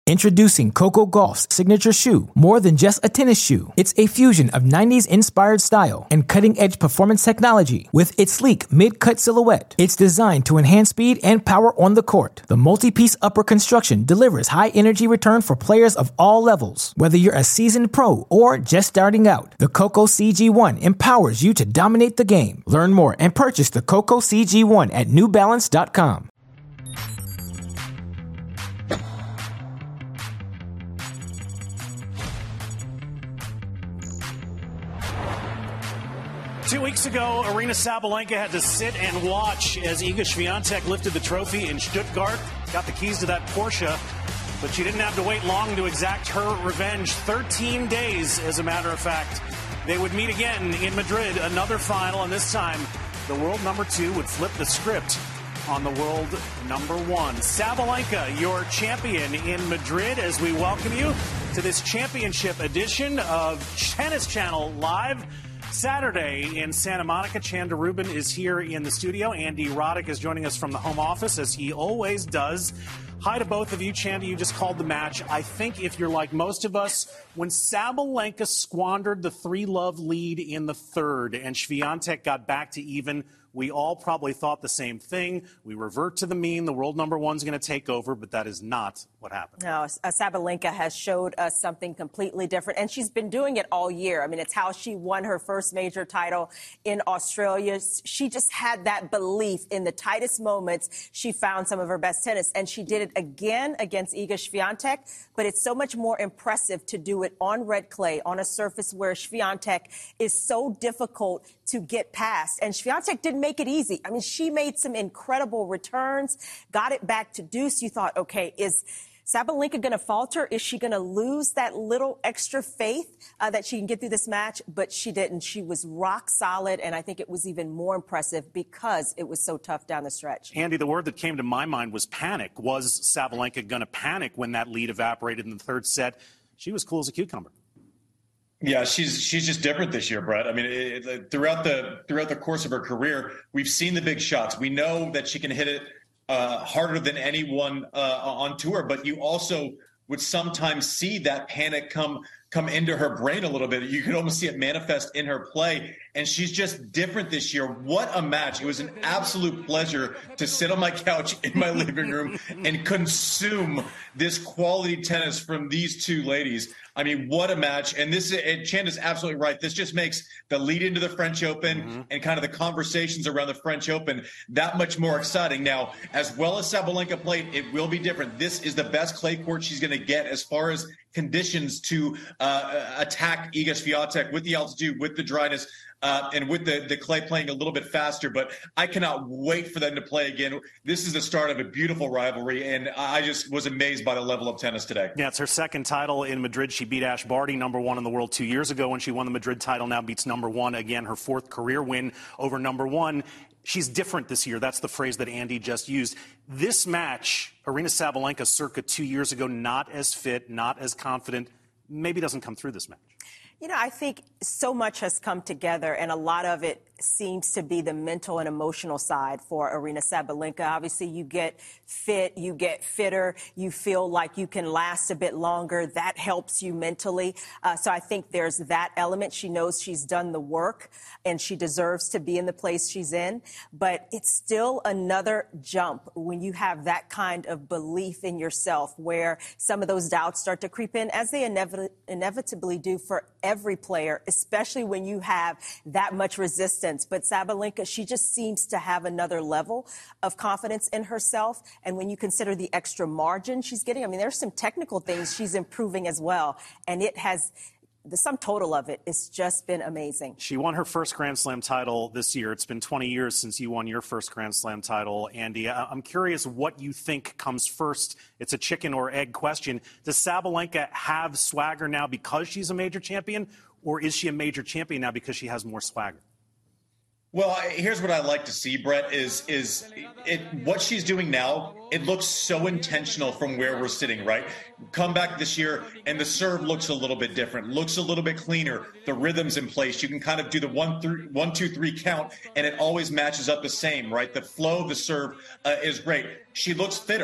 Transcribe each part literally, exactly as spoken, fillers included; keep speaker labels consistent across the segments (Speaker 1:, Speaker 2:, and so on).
Speaker 1: Introducing Coco Gauff's signature shoe, more than just a tennis shoe. It's a fusion of nineties-inspired style and cutting-edge performance technology. With its sleek mid-cut silhouette, it's designed to enhance speed and power on the court. The multi-piece upper construction delivers high-energy return for players of all levels. Whether you're a seasoned pro or just starting out, the Coco C G one empowers you to dominate the game. Learn more and purchase the Coco C G one at new balance dot com.
Speaker 2: Two weeks ago, Aryna Sabalenka had to sit and watch as Iga Swiatek lifted the trophy in Stuttgart, got the keys to that Porsche, but she didn't have to wait long to exact her revenge. thirteen days, as a matter of fact. They would meet again in Madrid, another final, and this time the world number two would flip the script on the world number one. Sabalenka, your champion in Madrid, as we welcome you to this championship edition of Tennis Channel Live. Saturday in Santa Monica. Chanda Rubin is here in the studio. Andy Roddick is joining us from the home office, as he always does. Hi to both of you. Chanda, you just called the match. I think if you're like most of us, when Sabalenka squandered the three-love lead in the third and Swiatek got back to even, we all probably thought the same thing. We revert to the mean. The world number one's going to take over, but that is not what happened.
Speaker 3: No, uh, Sabalenka has showed us something completely different, and she's been doing it all year. I mean, it's how she won her first major title in Australia. She just had that belief in the tightest moments. She found some of her best tennis, and she did it again against Iga Swiatek, but it's so much more impressive to do it on red clay, on a surface where Swiatek is so difficult to get past. And Swiatek didn't make it easy. I mean, she made some incredible returns, got it back to deuce. You thought, okay, is Sabalenka going to falter? Is she going to lose that little extra faith uh, that she can get through this match? But she didn't. She was rock solid, and I think it was even more impressive because it was so tough down the stretch.
Speaker 2: Andy, the word that came to my mind was panic. Was Sabalenka going to panic when that lead evaporated in the third set? She was cool as a cucumber.
Speaker 4: Yeah, she's she's just different this year, Brett. I mean, it, it, throughout the throughout the course of her career, we've seen the big shots. We know that she can hit it uh, harder than anyone uh, on tour, but you also would sometimes see that panic come come into her brain a little bit. You could almost see it manifest in her play, and she's just different this year. What a match. It was an absolute pleasure to sit on my couch in my living room and consume this quality tennis from these two ladies. I mean, what a match. And this, and Chanda's absolutely right. This just makes the lead into the French Open mm-hmm. and kind of the conversations around the French Open that much more exciting. Now, as well as Sabalenka played, it will be different. This is the best clay court she's going to get as far as conditions to uh, attack Iga Swiatek with the altitude, with the dryness, uh, and with the, the clay playing a little bit faster. But I cannot wait for them to play again. This is the start of a beautiful rivalry, and I just was amazed by the level of tennis today.
Speaker 2: Yeah, it's her second title in Madrid. She beat Ash Barty, number one in the world two years ago when she won the Madrid title. Now beats number one again, her fourth career win over number one. She's different this year. That's the phrase that Andy just used. This match, Aryna Sabalenka circa two years ago, not as fit, not as confident, maybe doesn't come through this match.
Speaker 3: You know, I think so much has come together, and a lot of it seems to be the mental and emotional side for Aryna Sabalenka. Obviously, you get fit, you get fitter, you feel like you can last a bit longer. That helps you mentally. Uh, so I think there's that element. She knows she's done the work, and she deserves to be in the place she's in. But it's still another jump when you have that kind of belief in yourself, where some of those doubts start to creep in, as they inevit- inevitably do for every player, especially when you have that much resistance. But Sabalenka, she just seems to have another level of confidence in herself. And when you consider the extra margin she's getting, I mean, there's some technical things she's improving as well. And it has, the sum total of it, it's just been amazing.
Speaker 2: She won her first Grand Slam title this year. It's been twenty years since you won your first Grand Slam title, Andy. I'm curious what you think comes first. It's a chicken or egg question. Does Sabalenka have swagger now because she's a major champion, or is she a major champion now because she has more swagger?
Speaker 4: Well, here's what I like to see, Brett, is is it what she's doing now. It looks so intentional from where we're sitting, right? Come back this year, and the serve looks a little bit different, looks a little bit cleaner. The rhythm's in place. You can kind of do the one, three, one, two, three count, and it always matches up the same, right? The flow of the serve uh, is great. She looks fitter.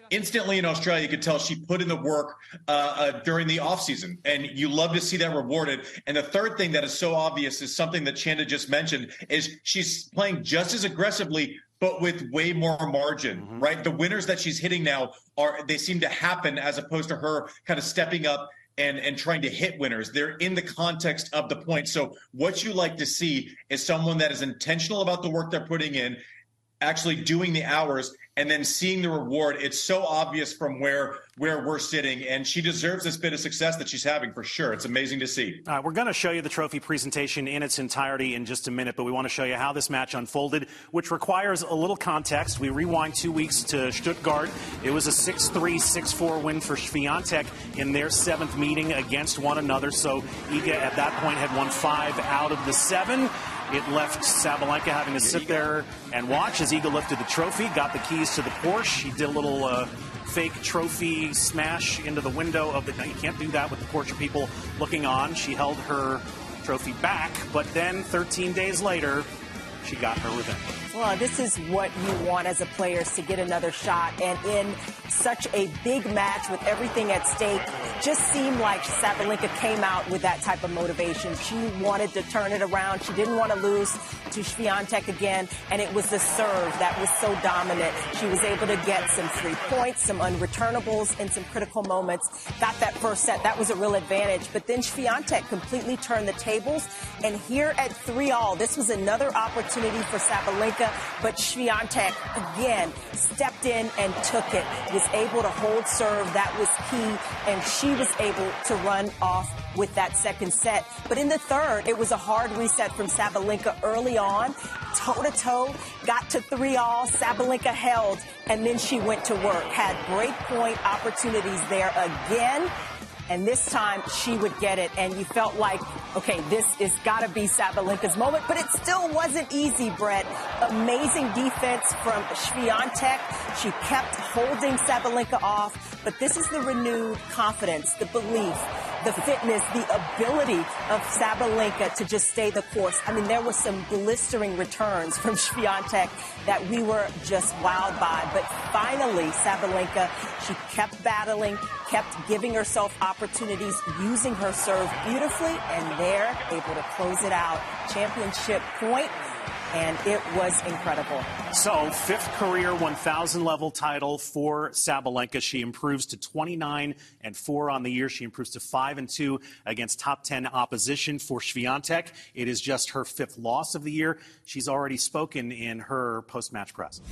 Speaker 4: instantly in Australia, you could tell she put in the work uh, uh, during the offseason, and you love to see that rewarded. And the third thing that is so obvious is something that Chanda just mentioned, is she's playing just as aggressively, but with way more margin, mm-hmm. right? The winners that she's hitting now are, they seem to happen as opposed to her kind of stepping up and, and trying to hit winners. They're in the context of the point. So what you like to see is someone that is intentional about the work they're putting in, actually doing the hours, and then seeing the reward. It's so obvious from where where we're sitting, and she deserves this bit of success that she's having for sure. It's amazing to see.
Speaker 2: All right, we're going to show you the trophy presentation in its entirety in just a minute, but we want to show you how this match unfolded, which requires a little context. We rewind two weeks to Stuttgart. It was a six three, six four win for Swiatek in their seventh meeting against one another. So Iga at that point had won five out of the seven. It left Sabalenka having to sit there and watch as Iga lifted the trophy, got the keys to the Porsche. He did a little uh, fake trophy smash into the window of the... Now, you can't do that with the Porsche people looking on. She held her trophy back, but then thirteen days later, she got her revenge.
Speaker 3: Well, this is what you want as a player, is to get another shot. And in such a big match with everything at stake, it just seemed like Sabalenka came out with that type of motivation. She wanted to turn it around. She didn't want to lose to Swiatek again. And it was the serve that was so dominant. She was able to get some free points, some unreturnables, and some critical moments. Got that first set. That was a real advantage. But then Swiatek completely turned the tables. And here at three all, this was another opportunity for Sabalenka. But Swiatek, again, stepped in and took it, was able to hold serve. That was key, and she was able to run off with that second set. But in the third, it was a hard reset from Sabalenka early on, toe-to-toe, got to three all. Sabalenka held, and then she went to work, had break point opportunities there again. And this time she would get it, and you felt like, okay, this is got to be Sabalenka's moment, but it still wasn't easy, Brett. Amazing defense from Swiatek. She kept holding Sabalenka off, but this is the renewed confidence, the belief, the fitness, the ability of Sabalenka to just stay the course. I mean, there were some blistering returns from Swiatek that we were just wowed by. But finally, Sabalenka, she kept battling, kept giving herself opportunities, using her serve beautifully, and they're able to close it out. Championship point. And it was incredible.
Speaker 2: So, fifth career one thousand level title for Sabalenka. She improves to twenty-nine and four on the year. She improves to five and two against top ten opposition for Swiatek. It is just her fifth loss of the year. She's already spoken in her post-match press.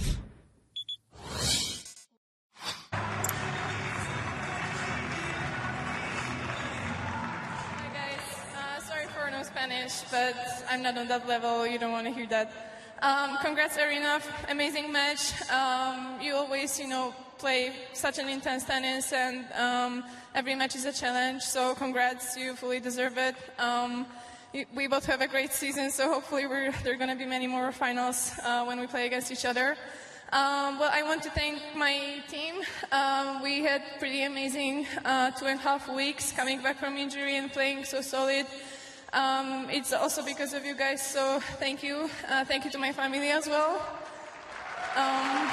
Speaker 5: Spanish, but I'm not on that level. You don't want to hear that. Um, congrats, Aryna. Amazing match. Um, you always, you know, play such an intense tennis, and um, every match is a challenge. So congrats. You fully deserve it. Um, we both have a great season, so hopefully we're, there are going to be many more finals uh, when we play against each other. Um, well, I want to thank my team. Um, we had pretty amazing uh, two and a half weeks coming back from injury and playing so solid. Um, it's also because of you guys, so thank you. Uh, thank you to my family as well. Um,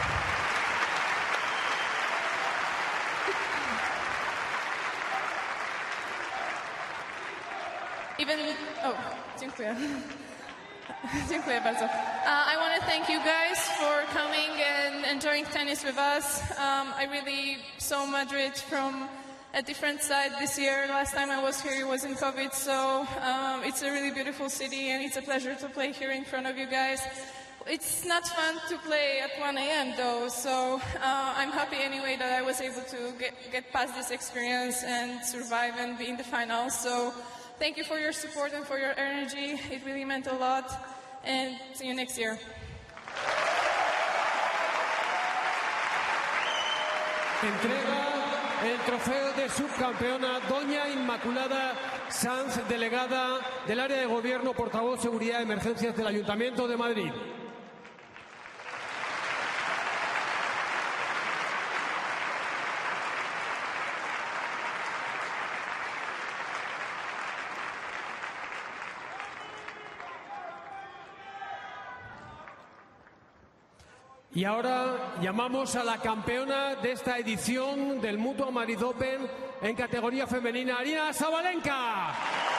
Speaker 5: even, oh, dziękuję. Dziękuję bardzo. Uh, I want to thank you guys for coming and enjoying tennis with us. Um, I really saw Madrid from a different side this year. Last time I was here, it was in COVID, so um, it's a really beautiful city, and it's a pleasure to play here in front of you guys. It's not fun to play at one a.m. though, so uh, I'm happy anyway that I was able to get, get past this experience and survive and be in the finals. So thank you for your support and for your energy. It really meant a lot, and see you next year.
Speaker 6: Entrega el trofeo de subcampeona Doña Inmaculada Sanz, delegada del área de gobierno, portavoz seguridad y emergencias del Ayuntamiento de Madrid. Y ahora llamamos a la campeona de esta edición del Mutua Madrid Open en categoría femenina, Aryna Sabalenka.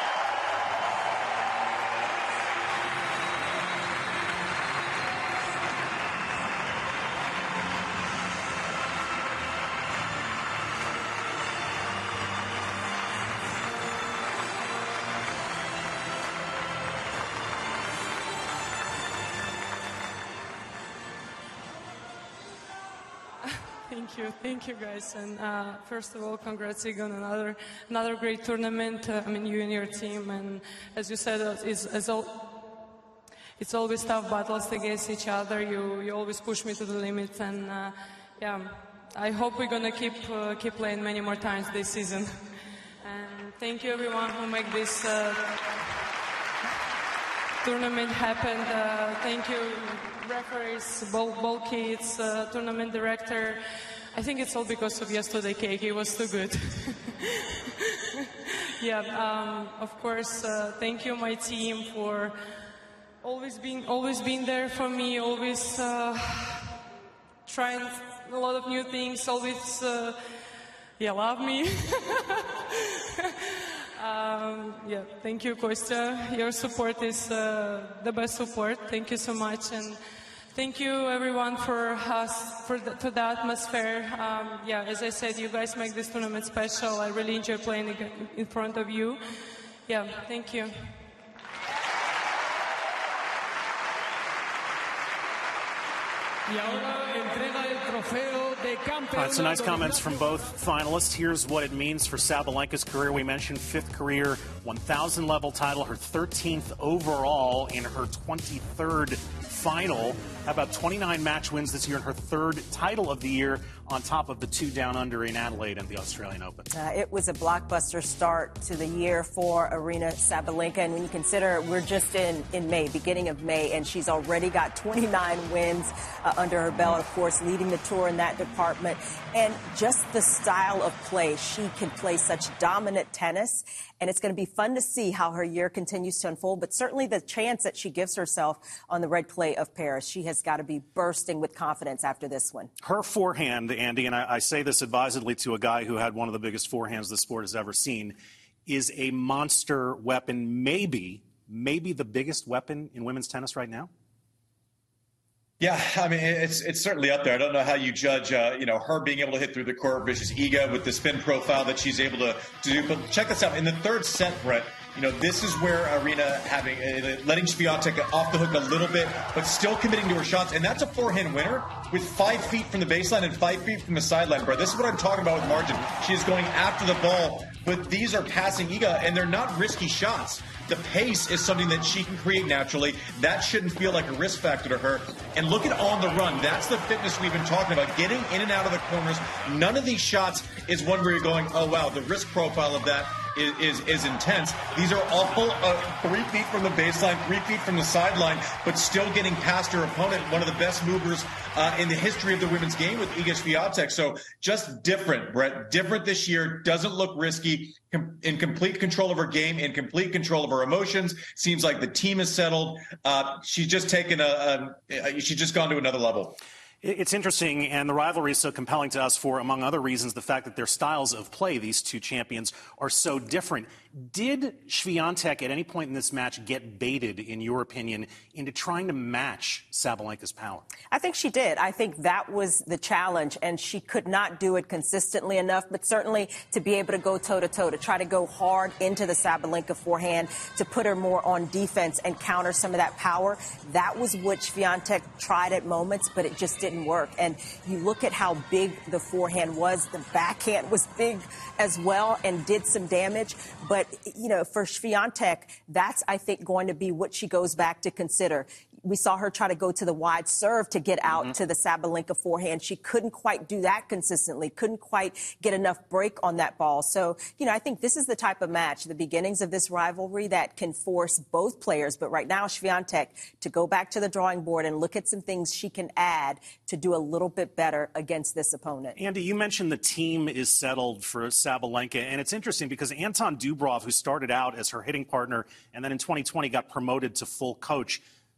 Speaker 7: Thank you, thank you guys. And uh, first of all, congrats Iga on another another great tournament. Uh, I mean, you and your team. And as you said, uh, it's, it's, all, it's always tough battles against each other. You you always push me to the limit. And uh, yeah, I hope we're gonna keep uh, keep playing many more times this season. And thank you everyone who make this uh, tournament happen. Uh, thank you, referees, ball, ball kids, uh, tournament director. I think it's all because of yesterday cake. It was too good. yeah, um, of course. Uh, thank you, my team, for always being always being there for me. Always uh, trying a lot of new things. Always, uh, yeah, love me. Um, yeah, thank you, Kostya. Your support is uh, the best support. Thank you so much, and thank you everyone for us for the, for the atmosphere. Um, yeah, as I said, you guys make this tournament special. I really enjoy playing in front of you. Yeah, thank you.
Speaker 6: Y ahora entrega el trofeo de campeón.
Speaker 2: All right, so nice comments from both finalists. Here's what it means for Sabalenka's career. We mentioned fifth career one thousand level title, her thirteenth overall in her twenty-third final. How about twenty-nine match wins this year and her third title of the year on top of the two down under in Adelaide and the Australian Open.
Speaker 3: Uh, it was a blockbuster start to the year for Aryna Sabalenka. And when you consider we're just in, in May, beginning of May, and she's already got twenty-nine wins uh, under her belt, of course, leading the tour in that department. And just the style of play. She can play such dominant tennis. And it's going to be fun to see how her year continues to unfold. But certainly the chance that she gives herself on the red clay of Paris, she has got to be bursting with confidence after this one.
Speaker 2: Her forehand, Andy, and I, I say this advisedly to a guy who had one of the biggest forehands the sport has ever seen, is a monster weapon, maybe, maybe the biggest weapon in women's tennis right now?
Speaker 4: Yeah, I mean, it's it's certainly up there. I don't know how you judge, uh, you know, her being able to hit through the court versus Iga with the spin profile that she's able to, to do. But check this out. In the third set, Brett, you know, this is where Aryna having uh, letting Swiatek off the hook a little bit, but still committing to her shots. And that's a forehand winner with five feet from the baseline and five feet from the sideline, Brett. This is what I'm talking about with margin. She is going after the ball, but these are passing Iga, and they're not risky shots. The pace is something that she can create naturally. That shouldn't feel like a risk factor to her. And look at on the run. That's the fitness we've been talking about, getting in and out of the corners. None of these shots is one where you're going, oh, wow, the risk profile of that is is, is intense. These are all uh, three feet from the baseline, three feet from the sideline, but still getting past her opponent. One of the best movers uh, in the history of the women's game with Iga Swiatek. So just different, Brett. Different this year. Doesn't look risky. Com- in complete control of her game, in complete control of her emotions. Seems like the team is settled. Uh, she's just taken a, a, she's just gone to another level.
Speaker 2: It's interesting, and the rivalry is so compelling to us for, among other reasons, the fact that their styles of play, these two champions, are so different. Did Swiatek at any point in this match get baited, in your opinion, into trying to match Sabalenka's power?
Speaker 3: I think she did. I think that was the challenge, and she could not do it consistently enough, but certainly to be able to go toe-to-toe, to try to go hard into the Sabalenka forehand, to put her more on defense and counter some of that power. That was what Swiatek tried at moments, but it just didn't work. And you look at how big the forehand was. The backhand was big as well and did some damage. But, you know, for Swiatek, that's, I think, going to be what she goes back to consider. We saw her try to go to the wide serve to get out mm-hmm. to the Sabalenka forehand. She couldn't quite do that consistently, couldn't quite get enough break on that ball. So, you know, I think this is the type of match, the beginnings of this rivalry, that can force both players. But right now, Swiatek, to go back to the drawing board and look at some things she can add to do a little bit better against this opponent.
Speaker 2: Andy, you mentioned the team is settled for Sabalenka, and it's interesting because Anton Dubov, who started out as her hitting partner and then in twenty twenty got promoted to full coach,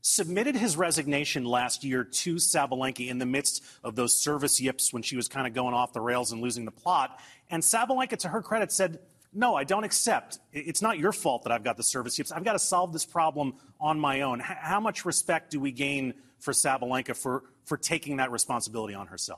Speaker 2: submitted his resignation last year to Sabalenka in the midst of those service yips when she was kind of going off the rails and losing the plot. And Sabalenka, to her credit, said, no, I don't accept. It's not your fault that I've got the service yips. I've got to solve this problem on my own. H- how much respect do we gain for Sabalenka for, for taking that responsibility on herself?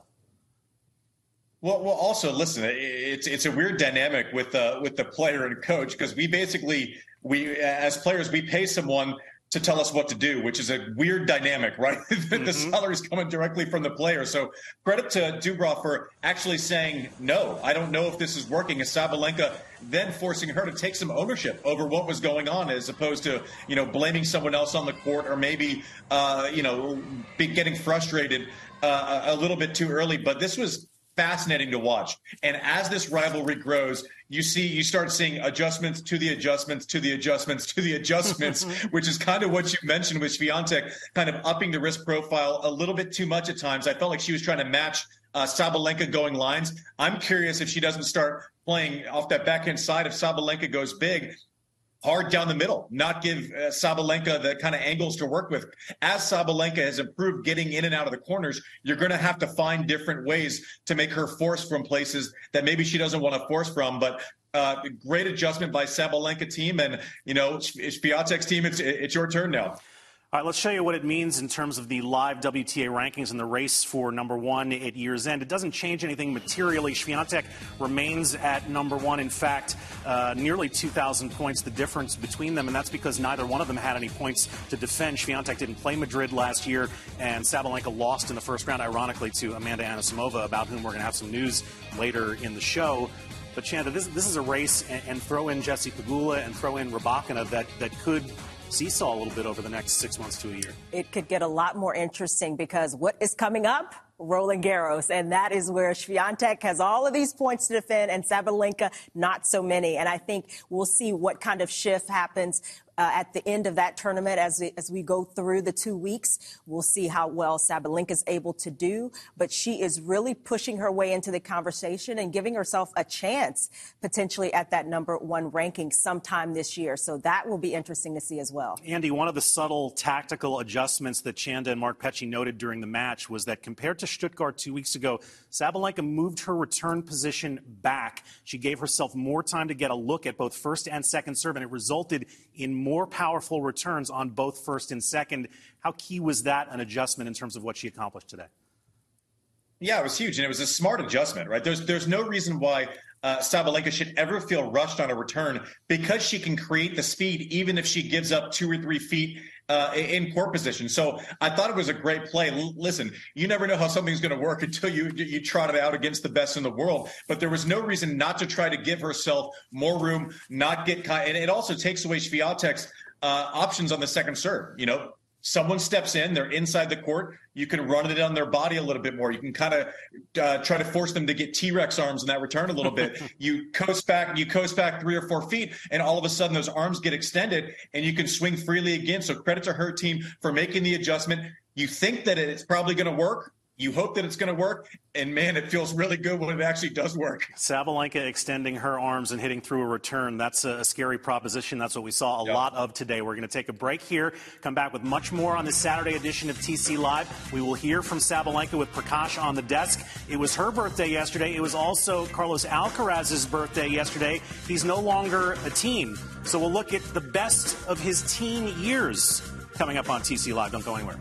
Speaker 4: Well, well, also listen, it's it's a weird dynamic with uh, with the player and coach, because we basically we as players we pay someone to tell us what to do, which is a weird dynamic, right? Mm-hmm. The salary's coming directly from the player. So credit to Dubrow for actually saying, no, I don't know if this is working. And Sabalenka then forcing her to take some ownership over what was going on, as opposed to, you know, blaming someone else on the court, or maybe, uh, you know, be getting frustrated uh, a little bit too early. But this was fascinating to watch. And as this rivalry grows, you see, you start seeing adjustments to the adjustments to the adjustments to the adjustments, which is kind of what you mentioned with Swiatek, kind of upping the risk profile a little bit too much at times. I felt like she was trying to match uh, Sabalenka going lines. I'm curious if she doesn't start playing off that backhand side if Sabalenka goes big, hard down the middle, not give uh, Sabalenka the kind of angles to work with. As Sabalenka has improved getting in and out of the corners, you're going to have to find different ways to make her force from places that maybe she doesn't want to force from. But uh, great adjustment by Sabalenka team. And, you know, Swiatek's team, it's, it's your turn now.
Speaker 2: All right, let's show you what it means in terms of the live W T A rankings and the race for number one at year's end. It doesn't change anything materially. Swiatek remains at number one. In fact, uh, nearly two thousand points, the difference between them, and that's because neither one of them had any points to defend. Swiatek didn't play Madrid last year, and Sabalenka lost in the first round, ironically, to Amanda Anisimova, about whom we're going to have some news later in the show. But, Chanda, this, this is a race, and, and throw in Jessie Pegula and throw in Rybakina that, that could seesaw a little bit over the next six months to a year.
Speaker 3: It could get a lot more interesting, because what is coming up? Roland Garros, and that is where Swiatek has all of these points to defend and Sabalenka not so many. And I think we'll see what kind of shift happens uh, at the end of that tournament as we, as we go through the two weeks. We'll see how well Sabalenka is able to do, but she is really pushing her way into the conversation and giving herself a chance potentially at that number one ranking sometime this year. So that will be interesting to see as well.
Speaker 2: Andy, one of the subtle tactical adjustments that Chanda and Mark Petchey noted during the match was that compared to Stuttgart two weeks ago, Sabalenka moved her return position back. She gave herself more time to get a look at both first and second serve, and it resulted in more powerful returns on both first and second. How key was that an adjustment in terms of what she accomplished today?
Speaker 4: Yeah, it was huge, and it was a smart adjustment, right? There's there's no reason why uh, Sabalenka should ever feel rushed on a return, because she can create the speed even if she gives up two or three feet uh, in court position. So I thought it was a great play. L- listen, you never know how something's going to work until you you trot it out against the best in the world. But there was no reason not to try to give herself more room, not get caught. And it also takes away Swiatek's uh, options on the second serve. You know, someone steps in, they're inside the court. You can run it on their body a little bit more. You can kind of uh, try to force them to get T-Rex arms in that return a little bit. You coast back, you coast back three or four feet, and all of a sudden those arms get extended, and you can swing freely again. So credit to her team for making the adjustment. You think that it's probably going to work. You hope that it's going to work, and man, it feels really good when it actually does work.
Speaker 2: Sabalenka extending her arms and hitting through a return. That's a scary proposition. That's what we saw a yep. lot of today. We're going to take a break here, come back with much more on this Saturday edition of T C Live. We will hear from Sabalenka with Prakash on the desk. It was her birthday yesterday. It was also Carlos Alcaraz's birthday yesterday. He's no longer a teen, so we'll look at the best of his teen years coming up on T C Live. Don't go anywhere.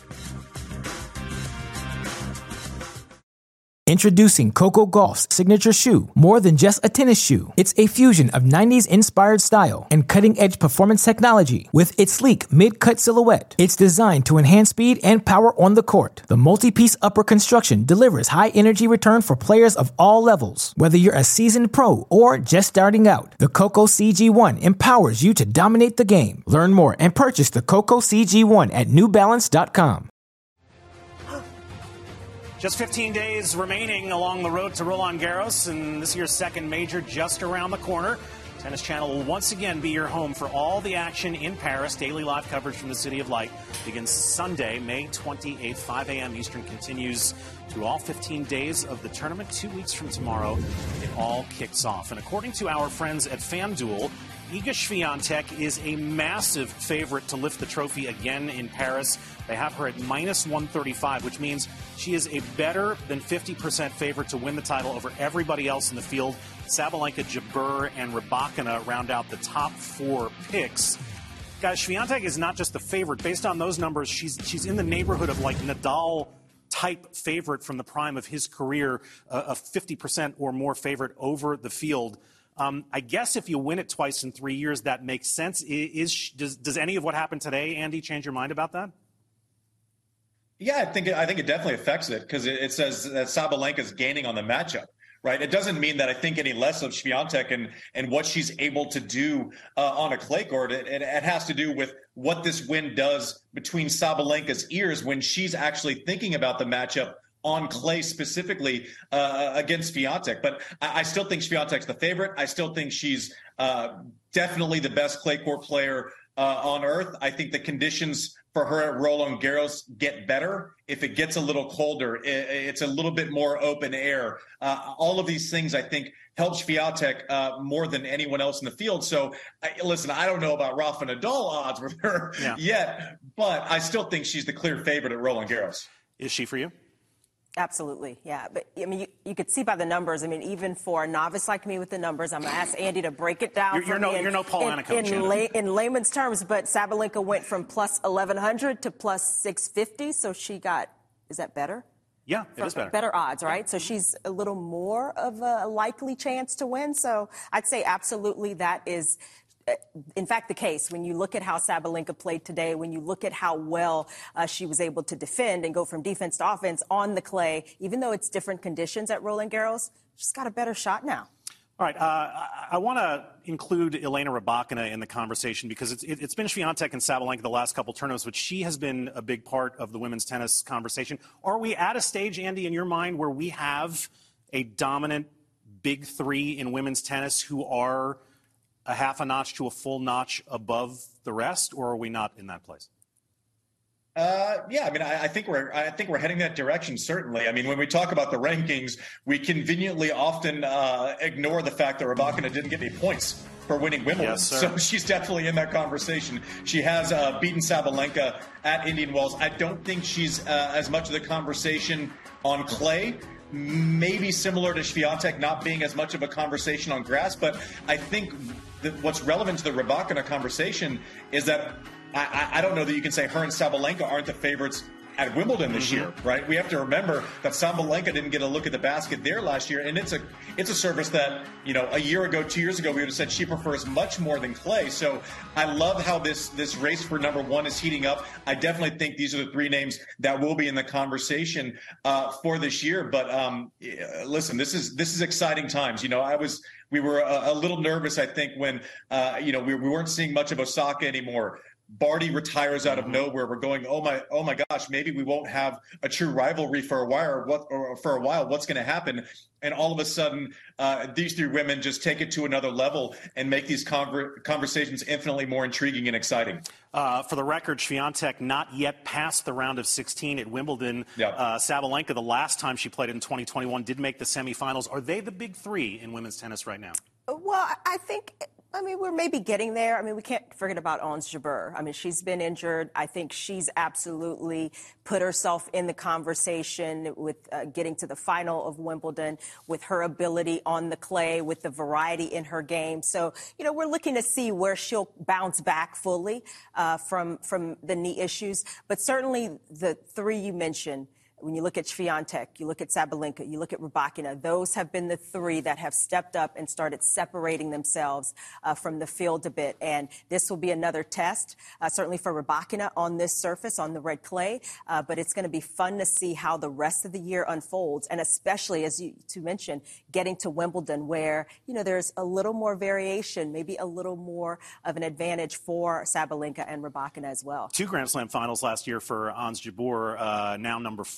Speaker 1: Introducing Coco Gauff's signature shoe, more than just a tennis shoe. It's a fusion of nineties-inspired style and cutting-edge performance technology with its sleek mid-cut silhouette. It's designed to enhance speed and power on the court. The multi-piece upper construction delivers high-energy return for players of all levels. Whether you're a seasoned pro or just starting out, the Coco C G one empowers you to dominate the game. Learn more and purchase the Coco C G one at new balance dot com.
Speaker 2: Just fifteen days remaining along the road to Roland Garros, and this year's second major just around the corner. Tennis Channel will once again be your home for all the action in Paris. Daily live coverage from the City of Light begins Sunday, May twenty-eighth, five a.m. Eastern, continues through all fifteen days of the tournament. Two weeks from tomorrow, it all kicks off. And according to our friends at FanDuel, Iga Swiatek is a massive favorite to lift the trophy again in Paris. They have her at minus one thirty-five, which means she is a better than fifty percent favorite to win the title over everybody else in the field. Sabalenka, Jabeur, and Rybakina round out the top four picks. Guys, Swiatek is not just the favorite. Based on those numbers, she's she's in the neighborhood of like Nadal-type favorite from the prime of his career, uh, a fifty percent or more favorite over the field. Um, I guess if you win it twice in three years, that makes sense. Is, is does, does any of what happened today, Andy, change your mind about that?
Speaker 4: Yeah, I think it, I think it definitely affects it because it, it says that Sabalenka is gaining on the matchup. Right. It doesn't mean that I think any less of Swiatek and, and what she's able to do uh, on a clay court. It, it, it has to do with what this win does between Sabalenka's ears when she's actually thinking about the matchup on clay specifically uh, against Swiatek. But I, I still think Swiatek's the favorite. I still think she's uh, definitely the best clay court player uh, on earth. I think the conditions for her at Roland Garros get better. If it gets a little colder, it, it's a little bit more open air. Uh, all of these things, I think, help Swiatek uh, more than anyone else in the field. So, I, listen, I don't know about Rafa Nadal odds with her yeah. yet, but I still think she's the clear favorite at Roland Garros.
Speaker 2: Is she for you?
Speaker 3: Absolutely, yeah. But, I mean, you, you could see by the numbers. I mean, even for a novice like me with the numbers, I'm going to ask Andy to break it down
Speaker 2: you're,
Speaker 3: for
Speaker 2: you're
Speaker 3: me
Speaker 2: no,
Speaker 3: in,
Speaker 2: you're no Paul
Speaker 3: in,
Speaker 2: Anna coach,
Speaker 3: in, lay, in layman's terms. But Sabalenka went from plus eleven hundred to plus six fifty, so she got, is that better?
Speaker 2: Yeah, it
Speaker 3: for,
Speaker 2: is better.
Speaker 3: Better odds, right? So she's a little more of a likely chance to win. So I'd say absolutely that is in fact, the case. When you look at how Sabalenka played today, when you look at how well uh, she was able to defend and go from defense to offense on the clay, even though it's different conditions at Roland Garros, she's got a better shot now.
Speaker 2: All right, uh, I, I want to include Elena Rybakina in the conversation because it's, it, it's been Swiatek and Sabalenka the last couple tournaments, but she has been a big part of the women's tennis conversation. Are we at a stage, Andy, in your mind, where we have a dominant big three in women's tennis who are a half a notch to a full notch above the rest, or are we not in that place?
Speaker 4: Uh, yeah, I mean, I, I think we're I think we're heading that direction. Certainly. I mean, when we talk about the rankings, we conveniently often uh, ignore the fact that Rybakina didn't get any points for winning Wimbledon.
Speaker 2: Yes, sir.
Speaker 4: So she's definitely in that conversation. She has uh, beaten Sabalenka at Indian Wells. I don't think she's uh, as much of the conversation on clay. Maybe similar to Swiatek not being as much of a conversation on grass, but I think that what's relevant to the Rybakina conversation is that I, I don't know that you can say her and Sabalenka aren't the favorites at Wimbledon this mm-hmm. year, right? We have to remember that Sabalenka didn't get a look at the basket there last year, and it's a it's a service that, you know, a year ago, two years ago, we would have said she prefers much more than clay. So I love how this this race for number one is heating up. I definitely think these are the three names that will be in the conversation uh, for this year. But um, listen, this is this is exciting times. You know, I was we were a, a little nervous, I think, when uh, you know we, we weren't seeing much of Osaka anymore. Barty retires out of nowhere. We're going, oh my, oh my gosh, maybe we won't have a true rivalry for a while. Or what, or for a while, what's going to happen? And all of a sudden, uh, these three women just take it to another level and make these conver- conversations infinitely more intriguing and exciting.
Speaker 2: Uh, for the record, Swiatek not yet past the round of sixteen at Wimbledon.
Speaker 4: Yeah.
Speaker 2: Uh, Sabalenka, the last time she played it in twenty twenty-one, did make the semifinals. Are they the big three in women's tennis right now?
Speaker 3: Well, I think. I mean, we're maybe getting there. I mean, we can't forget about Ons Jabeur. I mean, she's been injured. I think she's absolutely put herself in the conversation with uh, getting to the final of Wimbledon, with her ability on the clay, with the variety in her game. So, you know, we're looking to see where she'll bounce back fully uh, from, from the knee issues. But certainly the three you mentioned, when you look at Swiatek, you look at Sabalenka, you look at Rybakina, those have been the three that have stepped up and started separating themselves uh, from the field a bit. And this will be another test, uh, certainly for Rybakina on this surface, on the red clay. Uh, but it's going to be fun to see how the rest of the year unfolds. And especially, as you to mention, getting to Wimbledon where, you know, there's a little more variation, maybe a little more of an advantage for Sabalenka and Rybakina as well.
Speaker 2: Two Grand Slam finals last year for Ons Jabeur, uh, now number four.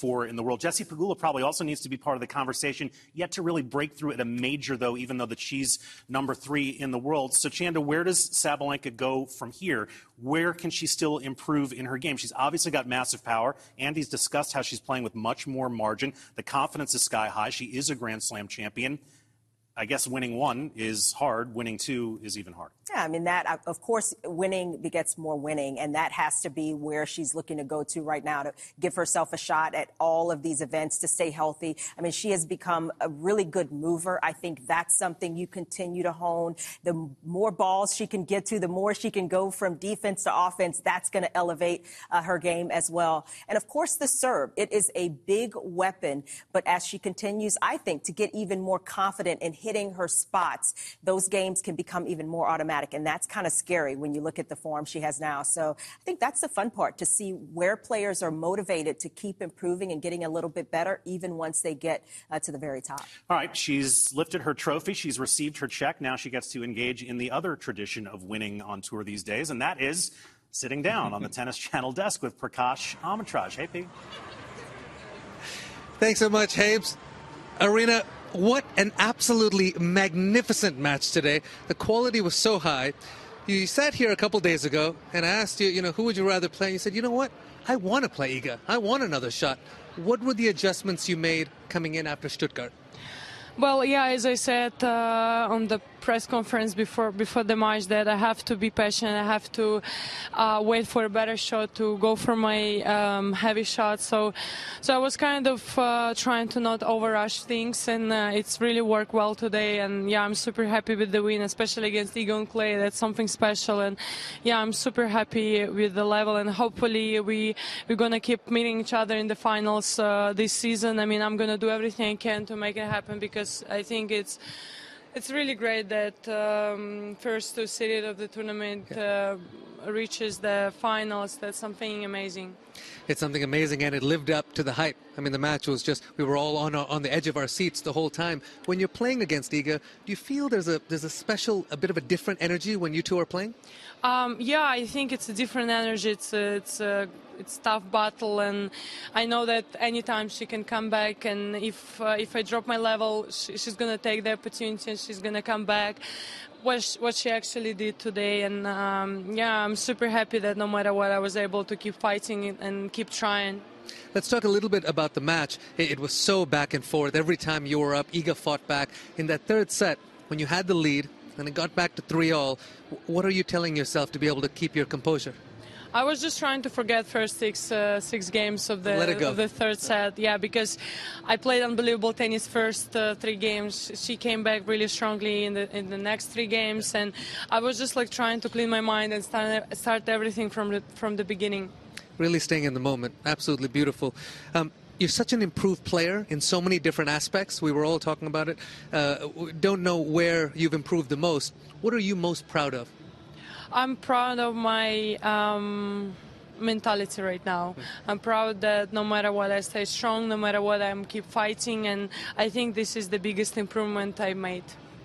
Speaker 2: four in the world. Jessie Pegula probably also needs to be part of the conversation, yet to really break through at a major, though, even though that she's number three in the world. So, Chanda, where does Sabalenka go from here? Where can she still improve in her game? She's obviously got massive power. Andy's discussed how she's playing with much more margin. The confidence is sky high. She is a Grand Slam champion. I guess winning one is hard. Winning two is even harder.
Speaker 3: Yeah, I mean, that, of course, winning begets more winning, and that has to be where she's looking to go to right now to give herself a shot at all of these events, to stay healthy. I mean, she has become a really good mover. I think that's something you continue to hone. The more balls she can get to, the more she can go from defense to offense. That's going to elevate uh, her game as well. And, of course, the serve. It is a big weapon, but as she continues, I think, to get even more confident in hitting her spots, those games can become even more automatic. And that's kind of scary when you look at the form she has now. So I think that's the fun part, to see where players are motivated to keep improving and getting a little bit better, even once they get uh, to the very top.
Speaker 2: All right, she's lifted her trophy. She's received her check. Now she gets to engage in the other tradition of winning on tour these days, and that is sitting down on the Tennis Channel desk with Prakash Amritraj. Hey, P.
Speaker 8: Thanks so much, Habes. Aryna, what an absolutely magnificent match today. The quality was so high. You sat here a couple days ago and I asked you, you know, who would you rather play? And you said, you know what? I want to play Iga. I want another shot. What were the adjustments you made coming in after Stuttgart?
Speaker 7: Well, yeah, as I said uh, on the press conference before before the match, that I have to be patient. I have to uh, wait for a better shot, to go for my um, heavy shot. So, so I was kind of uh, trying to not overrush things, and uh, it's really worked well today. And yeah, I'm super happy with the win, especially against Iga on clay. That's something special. And yeah, I'm super happy with the level, and hopefully we we're gonna keep meeting each other in the finals uh, this season. I mean, I'm gonna do everything I can to make it happen, because I think it's it's really great that um, first two seeded of the tournament uh, reaches the finals. That's something amazing.
Speaker 8: It's something amazing, and it lived up to the hype. I mean, the match was just, we were all on our, on the edge of our seats the whole time. When you're playing against Iga, do you feel there's a there's a special, a bit of a different energy when you two are playing?
Speaker 7: Um, yeah, I think it's a different energy. It's a, it's a it's tough battle, and I know that anytime she can come back, and if uh, if I drop my level, she, she's gonna take the opportunity and she's gonna come back. What she, what she actually did today, and um, yeah, I'm super happy that no matter what, I was able to keep fighting and keep trying.
Speaker 8: Let's talk a little bit about the match. It, it was so back and forth. Every time you were up, Iga fought back. In that third set, when you had the lead and it got back to three all, what are you telling yourself to be able to keep your composure?
Speaker 7: I was just trying to forget first six uh, six games of the of the third set. Yeah, because I played unbelievable tennis first uh, three games. She came back really strongly in the in the next three games, and I was just like trying to clean my mind and start start everything from the, from the beginning.
Speaker 8: Really staying in the moment. Absolutely beautiful. Um, You're such an improved player in so many different aspects. We were all talking about it. Uh, don't know where you've improved the most. What are you most proud of?
Speaker 7: I'm proud of my um, mentality right now. I'm proud that no matter what, I stay strong, no matter what, I keep fighting, and I think this is the biggest improvement I made.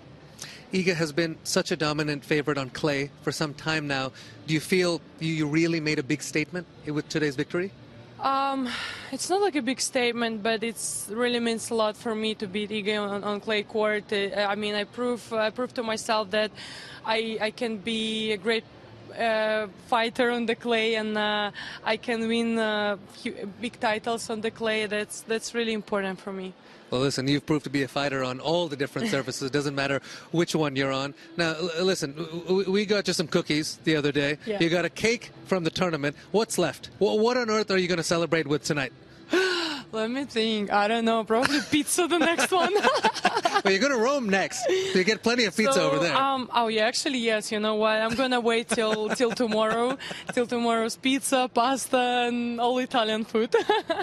Speaker 8: Iga has been such a dominant favorite on clay for some time now. Do you feel you really made a big statement with today's victory?
Speaker 7: Um, it's not like a big statement, but it really means a lot for me to beat Iga on, on clay court. I mean, I prove I prove to myself that I, I can be a great uh, fighter on the clay, and uh, I can win uh, big titles on the clay. That's that's really important for me.
Speaker 8: Well, listen, you've proved to be a fighter on all the different surfaces. It doesn't matter which one you're on. Now, listen, we got you some cookies the other day.
Speaker 7: Yeah.
Speaker 8: You got a cake from the tournament. What's left? What on earth are you going to celebrate with tonight?
Speaker 7: Let me think. I don't know. Probably pizza the next one.
Speaker 8: Well, you're going to Rome next. You get plenty of pizza
Speaker 7: so,
Speaker 8: over there.
Speaker 7: Um, oh, yeah, actually, yes. You know what? I'm going to wait till till tomorrow. Till tomorrow's pizza, pasta, and all Italian food.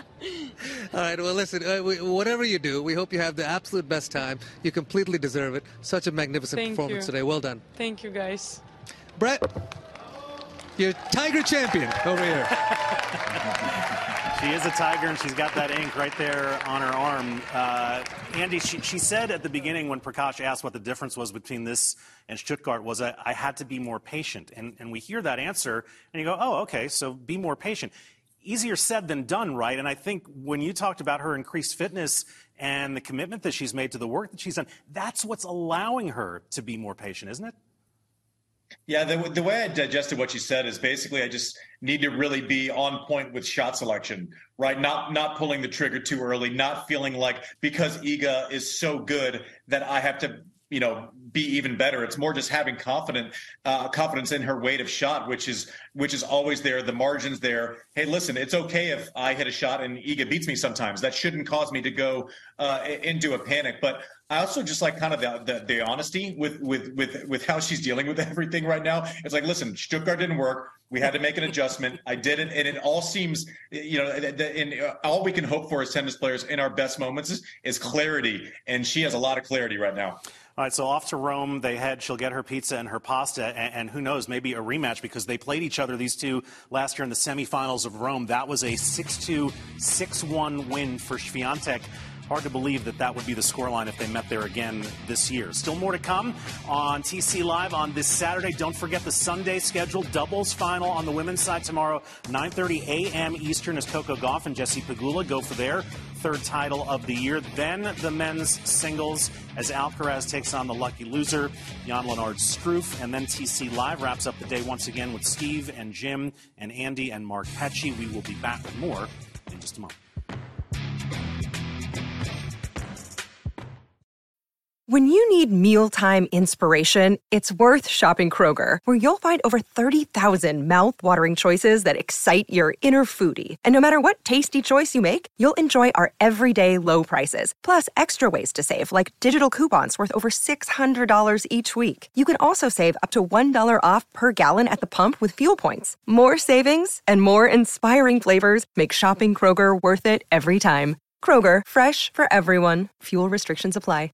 Speaker 8: All right. Well, listen, uh, we, whatever you do, we hope you have the absolute best time. You completely deserve it. Such a magnificent
Speaker 7: Thank
Speaker 8: performance
Speaker 7: you.
Speaker 8: today. Well done.
Speaker 7: Thank you, guys.
Speaker 8: Brett, you're Tiger champion over here.
Speaker 2: She is a Tiger, and she's got that ink right there on her arm. Uh, Andy, she, she said at the beginning when Prakash asked what the difference was between this and Stuttgart was I, I had to be more patient. And, and we hear that answer, and you go, oh, okay, so be more patient. easier said than done, right? And I think when you talked about her increased fitness and the commitment that she's made to the work that she's done, that's what's allowing her to be more patient, isn't it?
Speaker 4: Yeah, the, the way I digested what you said is basically I just need to really be on point with shot selection, right? Not not pulling the trigger too early, not feeling like because Iga is so good that I have to, you know, be even better. It's more just having confident uh, confidence in her weight of shot, which is which is always there. The margin's there. Hey, listen, it's okay if I hit a shot and Iga beats me sometimes. That shouldn't cause me to go uh, into a panic. But I also just like kind of the, the the honesty with with with with how she's dealing with everything right now. It's like, listen, Stuttgart didn't work. We had to make an adjustment. I did it, and it all seems, you know, in all we can hope for as tennis players in our best moments is, is clarity, and she has a lot of clarity right now.
Speaker 2: All right, so off to Rome they head. She'll get her pizza and her pasta, and, and who knows, maybe a rematch, because they played each other, these two, last year in the semifinals of Rome. That was a six two, six one win for Swiatek. Hard to believe that that would be the scoreline if they met there again this year. Still more to come on T C Live on this Saturday. Don't forget the Sunday schedule. Doubles final on the women's side tomorrow, nine thirty a.m. Eastern, as Coco Gauff and Jessie Pegula go for their third title of the year. Then the men's singles as Alcaraz takes on the lucky loser, Jan-Lennard Struff. And then T C Live wraps up the day once again with Steve and Jim and Andy and Mark Petchey. We will be back with more in just a moment.
Speaker 9: When you need mealtime inspiration, it's worth shopping Kroger, where you'll find over thirty thousand mouth-watering choices that excite your inner foodie. And no matter what tasty choice you make, you'll enjoy our everyday low prices, plus extra ways to save, like digital coupons worth over six hundred dollars each week. You can also save up to one dollar off per gallon at the pump with fuel points. More savings and more inspiring flavors make shopping Kroger worth it every time. Kroger, fresh for everyone. Fuel restrictions apply.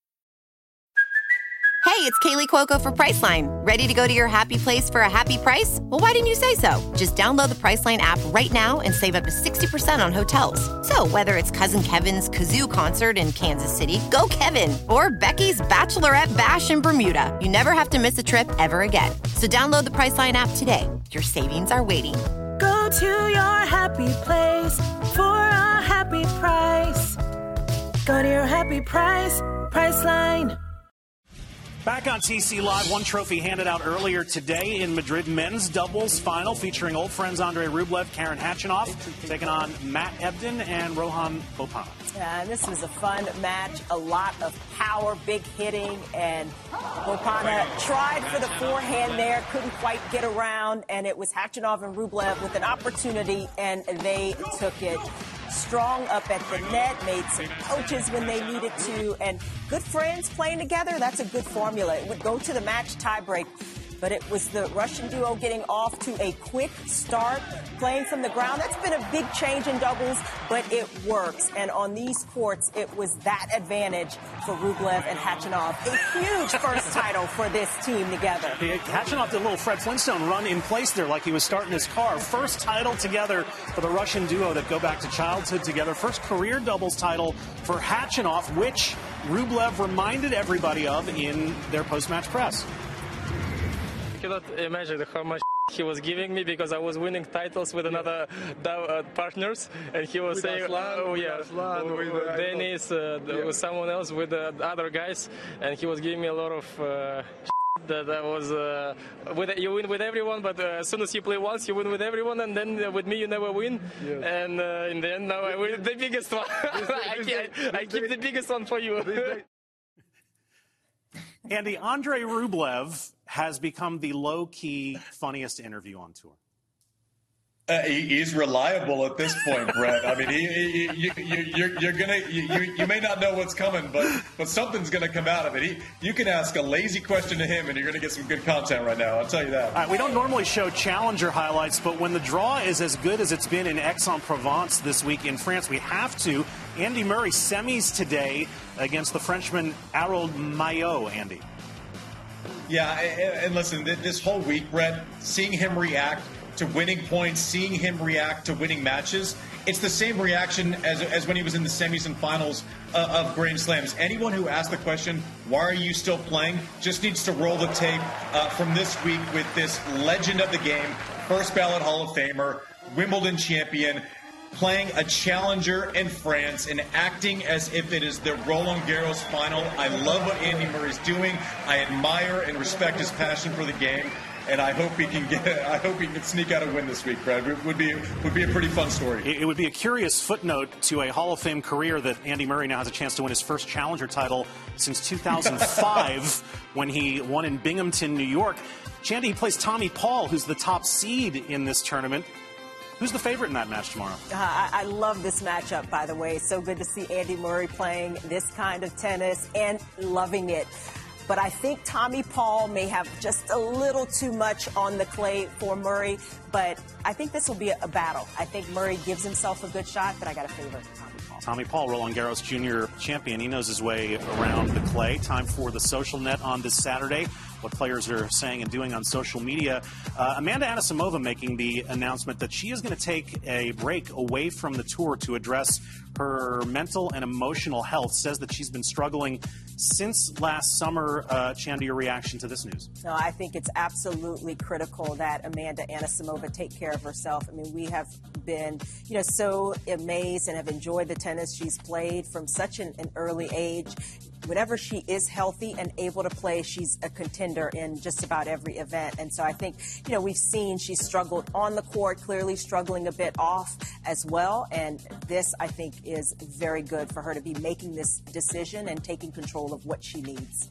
Speaker 10: Hey, it's Kaylee Cuoco for Priceline. Ready to go to your happy place for a happy price? Well, why didn't you say so? Just download the Priceline app right now and save up to sixty percent on hotels. So whether it's Cousin Kevin's Kazoo Concert in Kansas City, go Kevin, or Becky's Bachelorette Bash in Bermuda, you never have to miss a trip ever again. So download the Priceline app today. Your savings are waiting.
Speaker 11: Go to your happy place for a happy price. Go to your happy price, Priceline.
Speaker 2: Back on T C Live, one trophy handed out earlier today in Madrid. Men's doubles final featuring old friends Andrei Rublev, Karen Khachanov, taking on Matt Ebden and Rohan Bopanna.
Speaker 3: Yeah, and this was a fun match, a lot of power, big hitting, and Bopanna tried for the forehand there, couldn't quite get around, and it was Khachanov and Rublev with an opportunity, and they took it. Strong up at the net, made some coaches when they needed to, and good friends playing together. That's a good formula. It would go to the match tiebreak, but it was the Russian duo getting off to a quick start, playing from the ground. That's been a big change in doubles, but it works. And on these courts, it was that advantage for Rublev and Khachanov. A huge first title for this team together.
Speaker 2: Yeah, Khachanov did a little Fred Flintstone run in place there like he was starting his car. First title together for the Russian duo that go back to childhood together. First career doubles title for Khachanov, which Rublev reminded everybody of in their post-match press.
Speaker 12: I cannot imagine how much he was giving me, because I was winning titles with another uh, partners, and he was with saying, Aslan, "Oh yeah, Aslan, with uh, Dennis, uh, yeah. with someone else, with the uh, other guys," and he was giving me a lot of uh, that I was uh, with you win with everyone, but uh, as soon as you play once, you win with everyone, and then uh, with me you never win. Yes. And uh, in the end, now I win the biggest one. I, keep, I keep the biggest one for you.
Speaker 2: Andy, Andrei Rublev has become the low-key funniest interview on tour.
Speaker 4: Uh, he, he's reliable at this point, Brett. I mean, he, he, you, you, you're, you're gonna you, you may not know what's coming, but but something's gonna come out of it. He, you can ask a lazy question to him, and you're gonna get some good content right now. I'll tell you that.
Speaker 2: All right, we don't normally show challenger highlights, but when the draw is as good as it's been in Aix-en-Provence this week in France, we have to. Andy Murray semis today against the Frenchman Harold Mayot. Andy.
Speaker 4: Yeah, and, and listen, this whole week, Brett, seeing him react to winning points, seeing him react to winning matches, it's the same reaction as, as when he was in the semis and finals uh, of Grand Slams. Anyone who asks the question, why are you still playing, just needs to roll the tape uh, from this week with this legend of the game, first ballot Hall of Famer, Wimbledon champion, playing a challenger in France and acting as if it is the Roland Garros final. I love what Andy Murray's doing. I admire and respect his passion for the game. And I hope he can get. I hope he can sneak out a win this week, Brad. It would be would be a pretty fun story.
Speaker 2: It would be a curious footnote to a Hall of Fame career that Andy Murray now has a chance to win his first challenger title since two thousand five, when he won in Binghamton, New York. Chandy, he plays Tommy Paul, who's the top seed in this tournament. Who's the favorite in that match tomorrow?
Speaker 3: Uh, I, I love this matchup, by the way. So good to see Andy Murray playing this kind of tennis and loving it. But I think Tommy Paul may have just a little too much on the clay for Murray. But I think this will be a, a battle. I think Murray gives himself a good shot, but I got a favor for Tommy Paul.
Speaker 2: Tommy Paul, Roland Garros Junior champion. He knows his way around the clay. Time for the social net on this Saturday. What players are saying and doing on social media. Uh, Amanda Anisimova making the announcement that she is going to take a break away from the tour to address her mental and emotional health. Says that she's been struggling since last summer. Uh, Chandy, your reaction to this news?
Speaker 3: No, I think it's absolutely critical that Amanda Anisimova take care of herself. I mean, we have been, you know, so amazed and have enjoyed the tennis she's played from such an, an early age. Whenever she is healthy and able to play, she's a contender in just about every event. And so I think, you know, we've seen she's struggled on the court, clearly struggling a bit off as well. And this, I think, is very good for her to be making this decision and taking control of what she needs.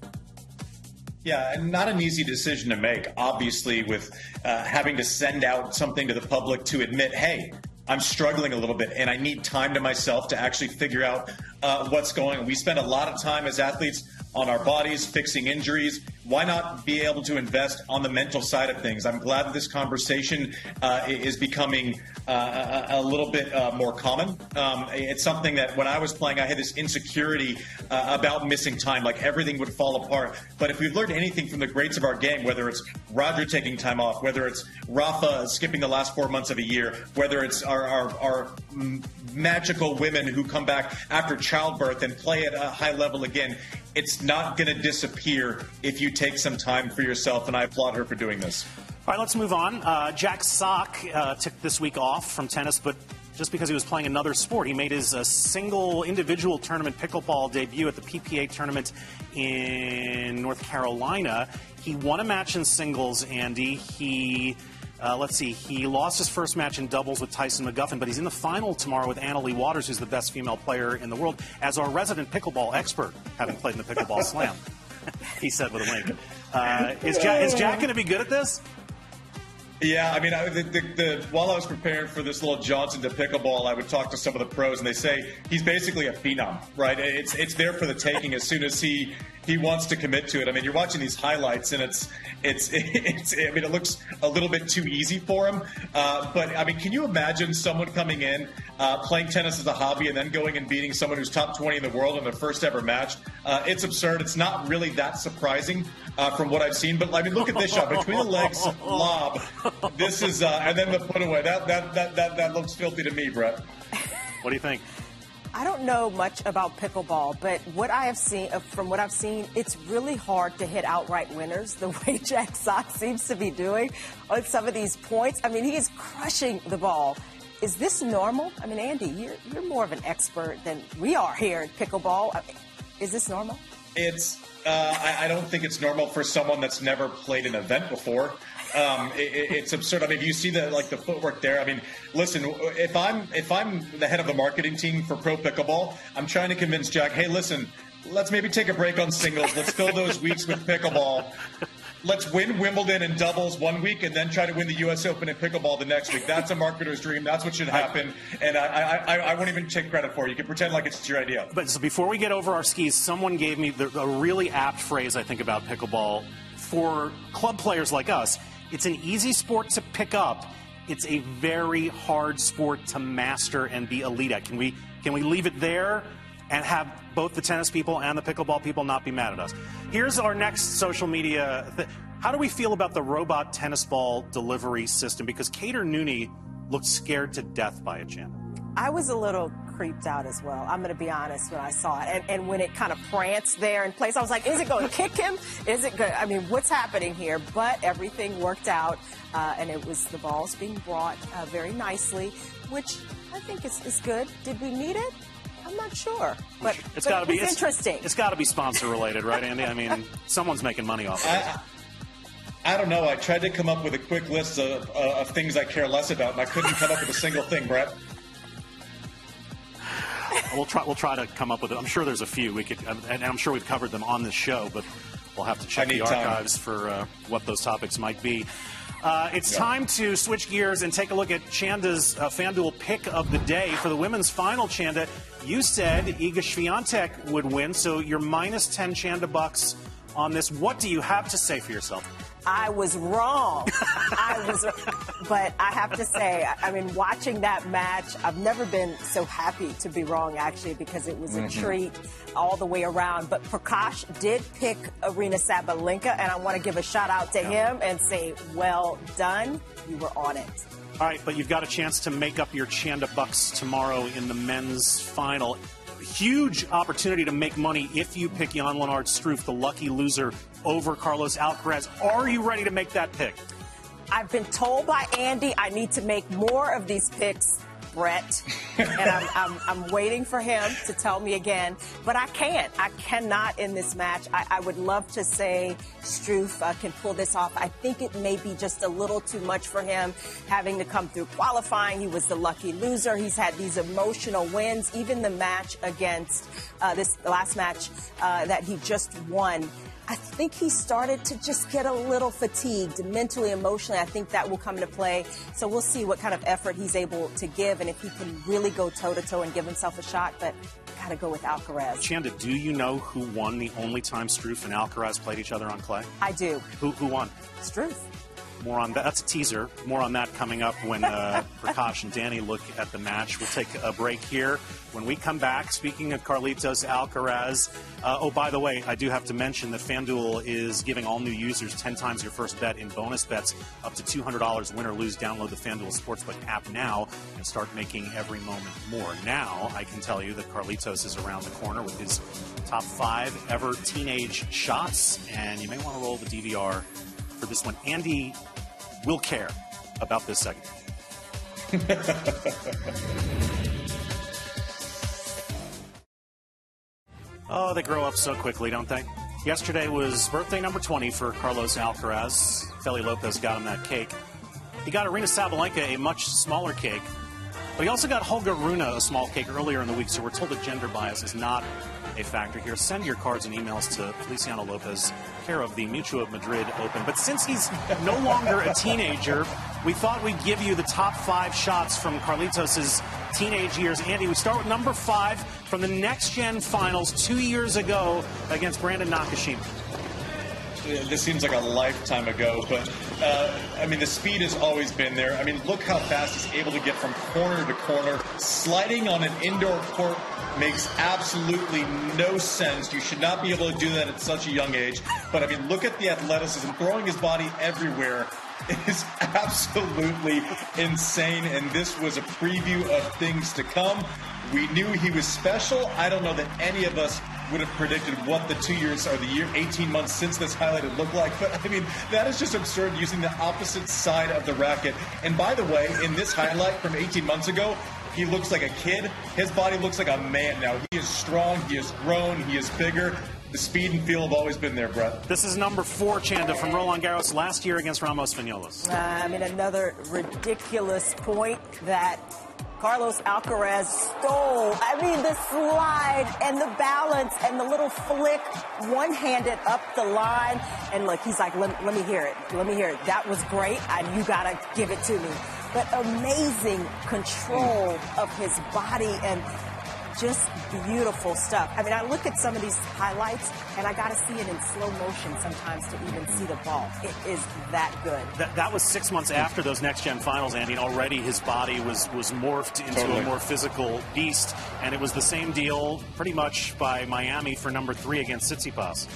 Speaker 4: Yeah, and not an easy decision to make, obviously, with uh, having to send out something to the public to admit, hey, I'm struggling a little bit and I need time to myself to actually figure out uh, what's going on. We spend a lot of time as athletes on our bodies, fixing injuries. Why not be able to invest on the mental side of things? I'm glad that this conversation uh, is becoming uh, a, a little bit uh, more common. Um, it's something that when I was playing, I had this insecurity uh, about missing time, like everything would fall apart. But if we've learned anything from the greats of our game, whether it's Roger taking time off, whether it's Rafa skipping the last four months of a year, whether it's our, our, our magical women who come back after childbirth and play at a high level again, it's not going to disappear if you take some time for yourself, and I applaud her for doing this.
Speaker 2: All right, let's move on. Uh, Jack Sock uh, took this week off from tennis, but just because he was playing another sport. He made his uh, single individual tournament pickleball debut at the P P A tournament in North Carolina. He won a match in singles, Andy. He... Uh, let's see, he lost his first match in doubles with Tyson McGuffin, but he's in the final tomorrow with Anna Leigh Waters, who's the best female player in the world, as our resident pickleball expert, having played in the Pickleball Slam, he said with a wink. Uh, is, Jack, is Jack going to be good at this?
Speaker 4: Yeah, I mean, I, the, the, the, while I was preparing for this little Johnson to pickleball, I would talk to some of the pros, and they say he's basically a phenom, right? It's it's there for the taking as soon as he he wants to commit to it. I mean, you're watching these highlights, and it's it's it's. I mean, it looks a little bit too easy for him. Uh, but I mean, can you imagine someone coming in, uh, playing tennis as a hobby, and then going and beating someone who's top twenty in the world in their first ever match? Uh, it's absurd. It's not really that surprising uh, from what I've seen. But I mean, look at this shot between the legs, lob. This is, uh, and then the put away. That, that that that that looks filthy to me, Brett.
Speaker 2: What do you think?
Speaker 3: I don't know much about pickleball, but what I have seen, uh, from what I've seen, it's really hard to hit outright winners the way Jack Sock seems to be doing on some of these points. I mean, he is crushing the ball. Is this normal? I mean, Andy, you're you're more of an expert than we are here in pickleball. Is this normal?
Speaker 4: It's. Uh, I, I don't think it's normal for someone that's never played an event before. Um, it, it's absurd. I mean, you see the like the footwork there. I mean, listen, if I'm if I'm the head of the marketing team for Pro Pickleball, I'm trying to convince Jack, hey, listen, let's maybe take a break on singles. Let's fill those weeks with pickleball. Let's win Wimbledon in doubles one week and then try to win the U S Open in pickleball the next week. That's a marketer's dream. That's what should happen. And I, I, I won't even take credit for it. You can pretend like it's your idea.
Speaker 2: But so before we get over our skis, someone gave me the, a really apt phrase, I think, about pickleball. For club players like us, it's an easy sport to pick up. It's a very hard sport to master and be elite at. Can we, can we leave it there and have both the tennis people and the pickleball people not be mad at us? Here's our next social media. Th- How do we feel about the robot tennis ball delivery system? Because Kater Nooney looked scared to death by it, Jan.
Speaker 3: I was a little creeped out as well. I'm going to be honest when I saw it. And, and when it kind of pranced there in place, I was like, is it going to kick him? Is it good? I mean, what's happening here? But everything worked out, uh, and it was the balls being brought uh, very nicely, which I think it's, it's good. Did we need it? I'm not sure, but
Speaker 2: it's
Speaker 3: but
Speaker 2: got to be
Speaker 3: it's
Speaker 2: it's,
Speaker 3: interesting.
Speaker 2: It's got to be sponsor related, right, Andy? I mean, someone's making money off of it.
Speaker 4: I, I don't know. I tried to come up with a quick list of, uh, of things I care less about, and I couldn't come up with a single thing, Brett.
Speaker 2: We'll try. We'll try to come up with it. I'm sure there's a few we could, and I'm sure we've covered them on this show, but we'll have to check the archives time. for uh, what those topics might be. Uh, it's yeah. time to switch gears and take a look at Chanda's uh, FanDuel pick of the day. For the women's final, Chanda, you said Iga Swiatek would win, so you're minus ten Chanda bucks on this. What do you have to say for yourself?
Speaker 3: I was wrong. I was, but I have to say, I mean, watching that match, I've never been so happy to be wrong, actually, because it was a mm-hmm. treat all the way around. But Prakash did pick Aryna Sabalenka, and I want to give a shout out to yeah. him and say, well done. You were on it.
Speaker 2: All right, but you've got a chance to make up your Chanda bucks tomorrow in the men's final. Huge opportunity to make money if you pick Jan-Lennard Struff, the lucky loser, over Carlos Alcaraz. Are you ready to make that pick?
Speaker 3: I've been told by Andy I need to make more of these picks, Brett, and I'm, I'm, I'm waiting for him to tell me again, but I can't. I cannot in this match. I, I would love to say Struff uh, can pull this off. I think it may be just a little too much for him, having to come through qualifying. He was the lucky loser. He's had these emotional wins. Even the match against uh, this last match uh, that he just won, I think he started to just get a little fatigued mentally, emotionally. I think that will come into play. So we'll see what kind of effort he's able to give and if he can really go toe-to-toe and give himself a shot. But got to go with Alcaraz.
Speaker 2: Chanda, do you know who won the only time Struff and Alcaraz played each other on clay?
Speaker 3: I do.
Speaker 2: Who, who won?
Speaker 3: Struff.
Speaker 2: More on that. That's a teaser. More on that coming up when uh, Prakash and Danny look at the match. We'll take a break here. When we come back, speaking of Carlitos Alcaraz, uh, oh, by the way, I do have to mention that FanDuel is giving all new users ten times your first bet in bonus bets up to two hundred dollars. Win or lose, download the FanDuel Sportsbook app now and start making every moment more. Now, I can tell you that Carlitos is around the corner with his top five ever teenage shots, and you may want to roll the D V R for this one. Andy will care about this segment. Oh, they grow up so quickly, don't they? Yesterday was birthday number twenty for Carlos Alcaraz. Feli Lopez got him that cake. He got Aryna Sabalenka a much smaller cake, but he also got Holger Rune a small cake earlier in the week, so we're told that gender bias is not a factor here. Send your cards and emails to Feliciano Lopez, care of the Mutua of Madrid Open. But since he's no longer a teenager, we thought we'd give you the top five shots from Carlitos' teenage years. Andy, we start with number five from the Next Gen Finals two years ago against Brandon Nakashima.
Speaker 4: This seems like a lifetime ago, but, uh, I mean, the speed has always been there. I mean, look how fast he's able to get from corner to corner. Sliding on an indoor court makes absolutely no sense. You should not be able to do that at such a young age. But, I mean, look at the athleticism. Throwing his body everywhere is absolutely insane, and this was a preview of things to come. We knew he was special. I don't know that any of us would have predicted what the two years or the year, eighteen months since this highlight would look like. But, I mean, that is just absurd, using the opposite side of the racket. And by the way, in this highlight from eighteen months ago, he looks like a kid. His body looks like a man now. He is strong, he has grown, he is bigger. The speed and feel have always been there, Brett.
Speaker 2: This is number four, Chanda, from Roland Garros last year against Ramos Vinolas.
Speaker 3: Uh, I mean, another ridiculous point that Carlos Alcaraz stole. I mean, the slide and the balance and the little flick, one-handed up the line. And look, he's like, let, let me hear it. Let me hear it. That was great, and you got to give it to me. But amazing control of his body and just beautiful stuff. I mean, I look at some of these highlights, and I got to see it in slow motion sometimes to even see the ball. It is that good.
Speaker 2: That, that was six months after those next-gen finals, Andy, and already his body was, was morphed into totally. a more physical beast, and it was the same deal pretty much by Miami for number three against Tsitsipas.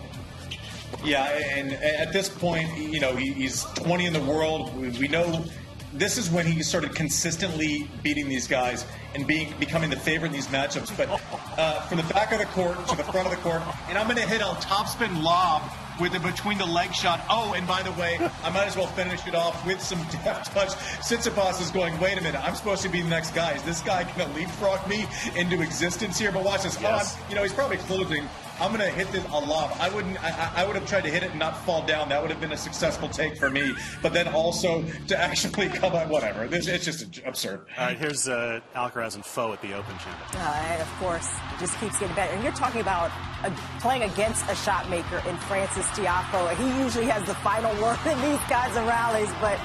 Speaker 4: Yeah, and at this point, you know, he's twenty in the world. We know this is when he started consistently beating these guys and being becoming the favorite in these matchups. But uh, from the back of the court to the front of the court, and I'm going to hit a topspin lob with a between the leg shot. Oh, and by the way, I might as well finish it off with some deft touch. Tsitsipas is going, wait a minute, I'm supposed to be the next guy. Is this guy going to leapfrog me into existence here? But watch this. Yes. Oh, you know, he's probably closing. I'm going to hit this a lob. I wouldn't. I, I would have tried to hit it and not fall down. That would have been a successful take for me. But then also to actually come out, whatever. This, it's just absurd.
Speaker 2: All right, here's uh, Alcaraz and Foe at the Open Champion.
Speaker 3: Uh, and of course, it just keeps getting better. And you're talking about uh, playing against a shot maker in Francis Tiafoe. He usually has the final word in these kinds of rallies, but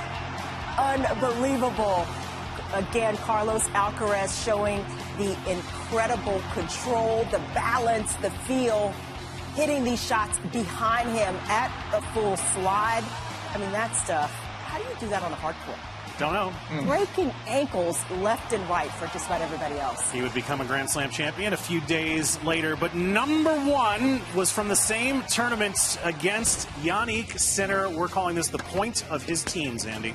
Speaker 3: unbelievable. Again, Carlos Alcaraz showing the incredible control, the balance, the feel, hitting these shots behind him at a full slide. I mean, that stuff. How do you do that on a hard court?
Speaker 2: Don't know.
Speaker 3: Mm. Breaking ankles left and right for just about everybody else.
Speaker 2: He would become a Grand Slam champion a few days later. But number one was from the same tournament against Jannik Sinner. We're calling this the point of his teens, Andy.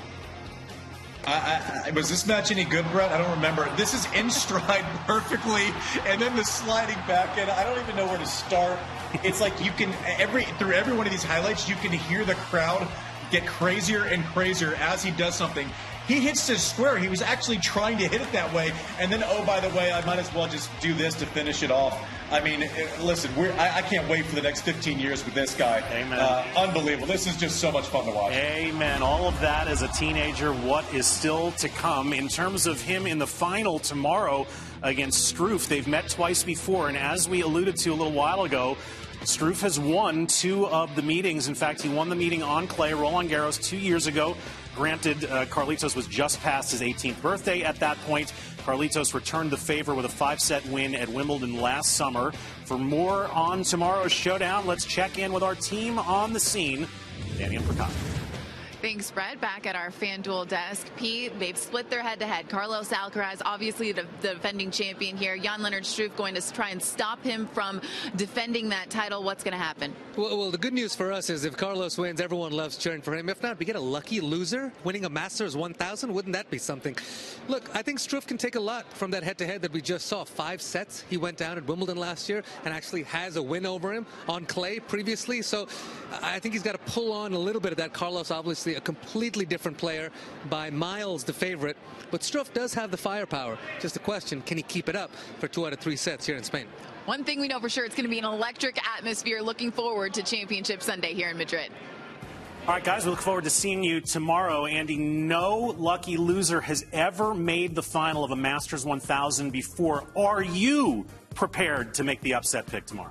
Speaker 4: I, I, was this match any good, Brett? I don't remember. This is in stride perfectly, and then the sliding back in. I don't even know where to start. It's like you can every through every one of these highlights, you can hear the crowd get crazier and crazier as he does something. He hits this square. He was actually trying to hit it that way, and then oh, by the way, I might as well just do this to finish it off. I mean, listen, we're, I, I can't wait for the next fifteen years with this guy.
Speaker 2: Amen.
Speaker 4: Uh, unbelievable. This is just so much fun to watch.
Speaker 2: Amen. All of that as a teenager. What is still to come in terms of him in the final tomorrow against Struff? They've met twice before, and as we alluded to a little while ago, Struff has won two of the meetings. In fact, he won the meeting on clay, Roland Garros, two years ago. Granted, uh, Carlitos was just past his eighteenth birthday at that point. Carlitos returned the favor with a five-set win at Wimbledon last summer. For more on tomorrow's showdown, let's check in with our team on the scene, Danny and Prakash.
Speaker 13: Thanks, Brett. Back at our FanDuel desk. Pete, they've split their head-to-head. Carlos Alcaraz, obviously the, the defending champion here. Jan-Lennard Struff going to try and stop him from defending that title. What's going to happen?
Speaker 8: Well, well, the good news for us is if Carlos wins, everyone loves cheering for him. If not, we get a lucky loser winning a Masters one thousand. Wouldn't that be something? Look, I think Struff can take a lot from that head-to-head that we just saw. Five sets he went down at Wimbledon last year and actually has a win over him on clay previously. So I think he's got to pull on a little bit of that. Carlos, obviously, a completely different player, by miles the favorite, but Struff does have the firepower. Just a question, can he keep it up for two out of three sets here in Spain?
Speaker 13: One thing we know for sure, it's going to be an electric atmosphere. Looking forward to Championship Sunday here in Madrid.
Speaker 2: All right, guys, we look forward to seeing you tomorrow. Andy, no lucky loser has ever made the final of a Masters one thousand before. Are you prepared to make the upset pick tomorrow?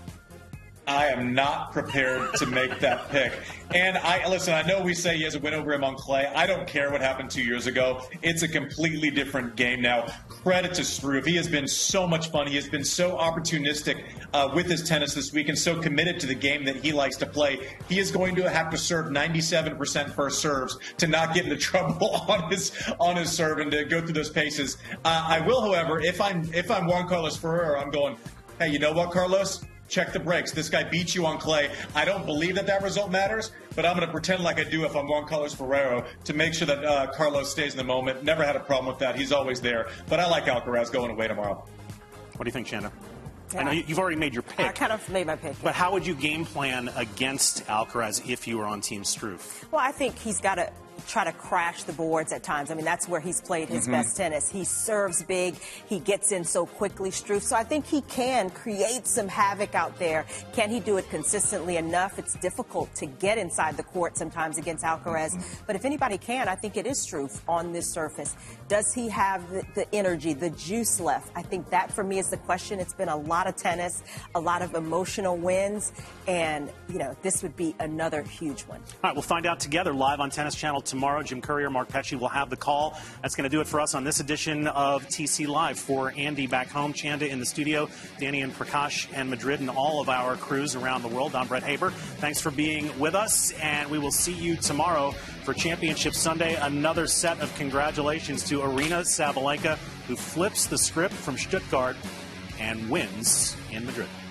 Speaker 4: I am not prepared to make that pick. And I listen, I know we say he has a win over him on clay. I don't care what happened two years ago. It's a completely different game now. Credit to Struff. He has been so much fun. He has been so opportunistic uh, with his tennis this week and so committed to the game that he likes to play. He is going to have to serve ninety-seven percent first serves to not get into trouble on his on his serve and to go through those paces. Uh, I will, however, if I'm if I'm Juan Carlos Ferrero, I'm going, hey, you know what, Carlos? Check the brakes. This guy beat you on clay. I don't believe that that result matters, but I'm going to pretend like I do if I'm Juan Carlos Ferrero to make sure that uh, Carlos stays in the moment. Never had a problem with that. He's always there. But I like Alcaraz going away tomorrow.
Speaker 2: What do you think, Chanda?
Speaker 3: Yeah.
Speaker 2: I know you've already made your pick.
Speaker 3: I kind of made my pick.
Speaker 2: But how would you game plan against Alcaraz if you were on Team Struff?
Speaker 3: Well, I think he's got to try to crash the boards at times. I mean, that's where he's played his mm-hmm. best tennis. He serves big. He gets in so quickly, Struff. So I think he can create some havoc out there. Can he do it consistently enough? It's difficult to get inside the court sometimes against Alcaraz. Mm-hmm. But if anybody can, I think it is Struff on this surface. Does he have the, the energy, the juice left? I think that, for me, is the question. It's been a lot of tennis, a lot of emotional wins, and, you know, this would be another huge one.
Speaker 2: All right, we'll find out together live on Tennis Channel tomorrow. Jim Courier, Mark Petchey will have the call. That's going to do it for us on this edition of T C Live. For Andy back home, Chanda in the studio, Danny and Prakash and Madrid, and all of our crews around the world. I'm Brett Haber. Thanks for being with us, and we will see you tomorrow for Championship Sunday. Another set of congratulations to Aryna Sabalenka, who flips the script from Stuttgart and wins in Madrid.